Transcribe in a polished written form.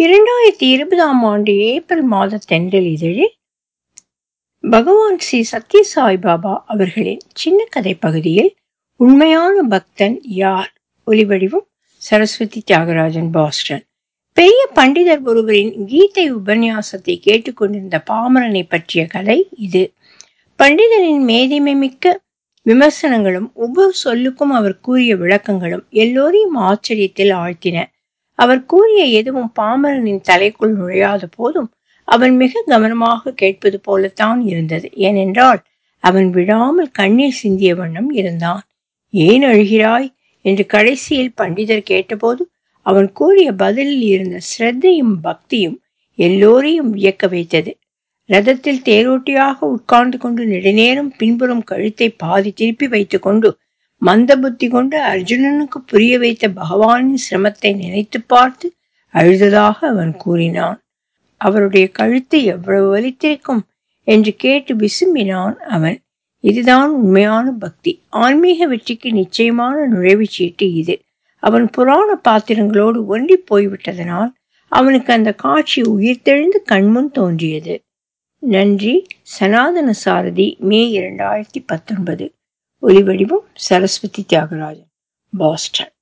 2020ஆம் ஆண்டு ஏப்ரல் மாத தென்றல் இதழில் பகவான் ஸ்ரீ சத்ய சாய்பாபா அவர்களின் சின்ன கதை பகுதியில் உண்மையான பக்தன் யார்? ஒலிவடிவம் சரஸ்வதி தியாகராஜன், பாஸ்டன். பெரிய பண்டிதர் ஒருவரின் கீதை உபன்யாசத்தை கேட்டுக்கொண்டிருந்த பாமரனை பற்றிய கதை இது. பண்டிதரின் மேதிமை மிக்க விமர்சனங்களும் ஒவ்வொரு சொல்லுக்கும் அவர் கூறிய விளக்கங்களும் எல்லோரையும் ஆச்சரியத்தில் ஆழ்த்தின. அவர் கூறிய எதுவும் பாமரனின் தலைக்குள் நுழையாத போதும் அவன் மிக கவனமாக கேட்பது போலத்தான் இருந்தது. ஏனென்றால் அவன் விடாமல் கண்ணீர் சிந்திய வண்ணம் இருந்தான். ஏன் அழுகிறாய் என்று கடைசியில் பண்டிதர் கேட்டபோது அவன் கூறிய பதிலில் இருந்த ஸ்ரத்தையும் பக்தியும் எல்லோரையும் வியக்க வைத்தது. ரதத்தில் தேரோட்டியாக உட்கார்ந்து கொண்டு நெடுநேரம் பின்புறம் கழுத்தை பாதி திருப்பி வைத்துக் கொண்டு மந்த புத்தி கொண்டு அர்ஜுனனுக்கு புரிய வைத்த பகவானின் சிரமத்தை நினைத்து பார்த்து அழுததாக அவன் கூறினான். அவருடைய கழுத்து எவ்வளவு வலித்திருக்கும் என்று கேட்டு விசும்பினான் அவன். இதுதான் உண்மையான பக்தி. ஆன்மீக வெற்றிக்கு நிச்சயமான நுழைவுச்சீட்டு இது. அவன் புராண பாத்திரங்களோடு ஒன்றி போய்விட்டதனால் அவனுக்கு அந்த காட்சி உயிர்த்தெழுந்து கண்முன் தோன்றியது. நன்றி. சனாதன சாரதி, மே 2019. ஒலிவடிவம் சரஸ்வதி தியாகராஜன், பாஸ்டன்.